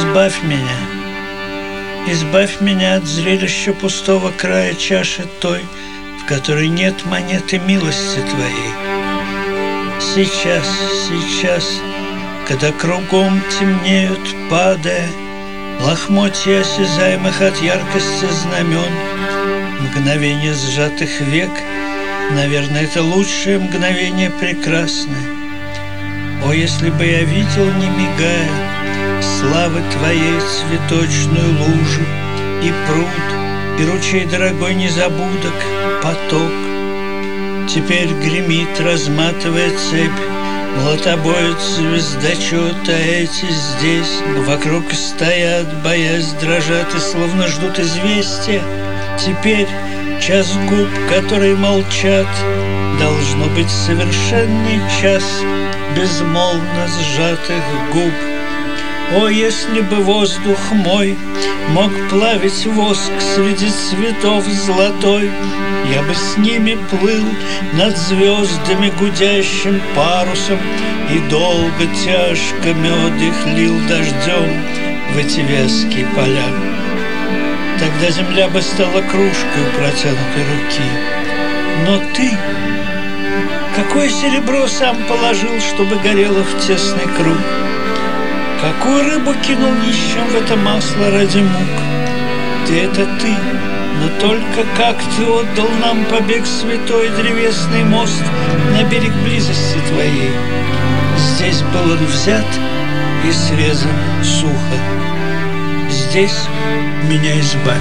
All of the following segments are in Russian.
Избавь меня от зрелища пустого края чаши той, в которой нет монеты милости Твоей. Сейчас, когда кругом темнеют, падая, лохмотья осязаемых от яркости знамен, мгновение сжатых век, наверное, это лучшее мгновение прекрасное. О, если бы я видел, не мигая, славы Твоей цветочную лужу, и пруд, и ручей дорогой незабудок, поток. Теперь гремит, разматывая цепь, молотобоец звездочет, а эти здесь вокруг стоят, боясь, дрожат и словно ждут известия. Теперь час губ, которые молчат, должно быть совершенный час безмолвно сжатых губ. О, если бы воздух мой мог плавить воск среди цветов золотой, я бы с ними плыл над звездами гудящим парусом, и долго тяжко мед их лил дождем в эти вязкие поля. Тогда земля бы стала кружкой у протянутой руки. Но ты, какое серебро сам положил, чтобы горело в тесный круг? Какую рыбу кинул нищим в это масло ради мук? Ты — это ты, но только как ты отдал нам побег святой древесный мост на берег близости Твоей. Здесь был он взят и срезан сухо. Здесь меня избавь.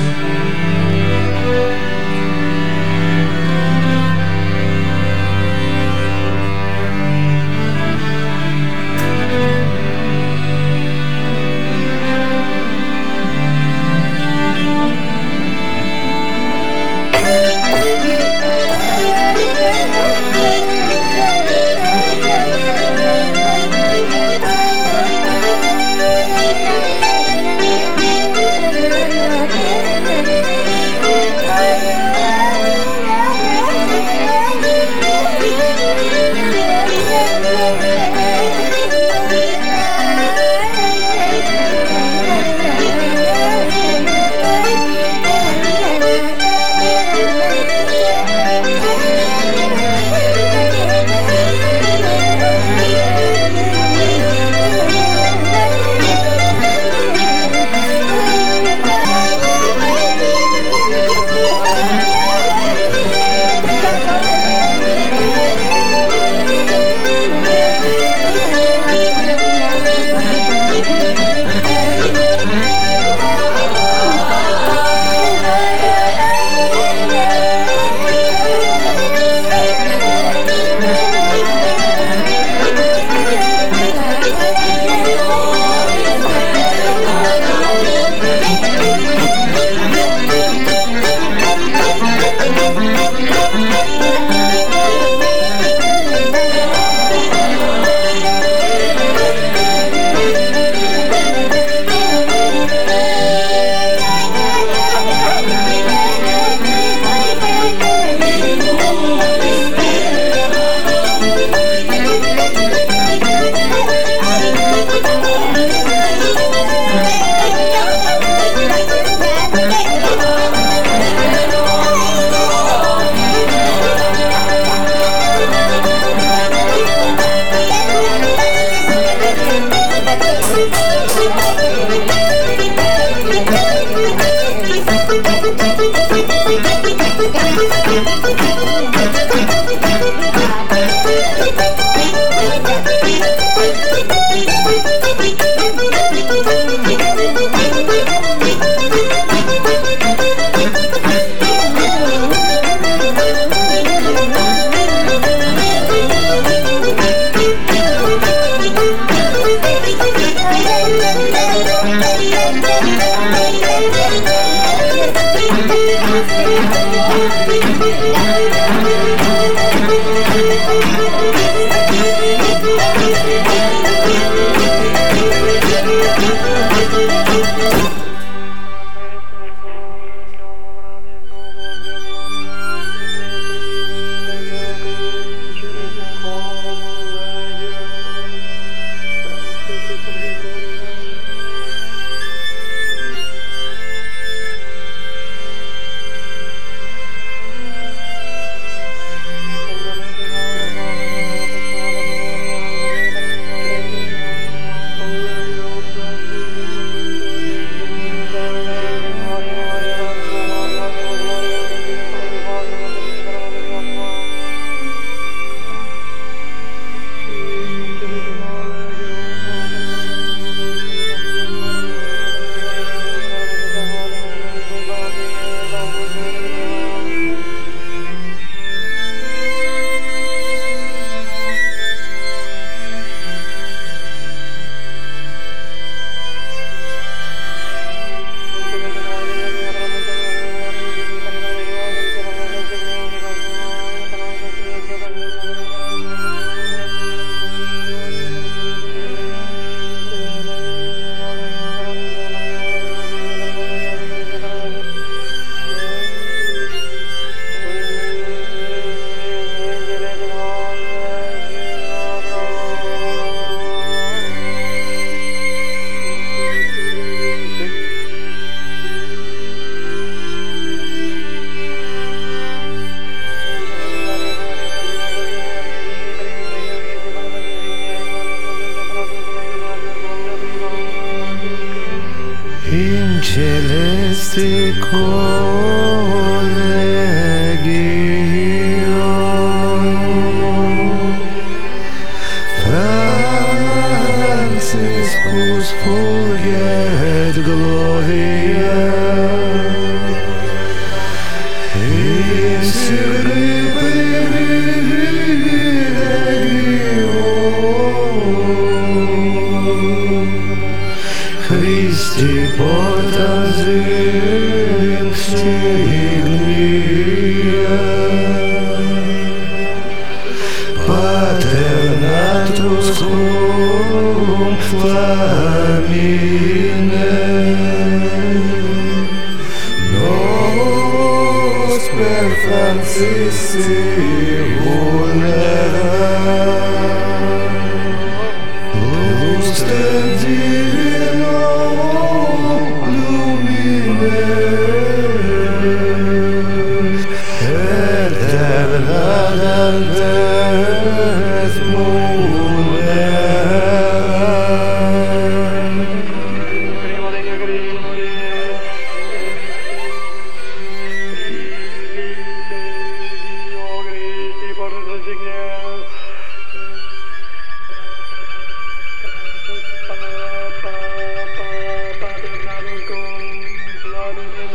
Christi collegium, Franciscus fulget gloria, in scribe religio, Christi potens insignia, Pater natus cum famine, nos per Francis vulnera, lustre divino lumine, eterna dantes Pater natus cum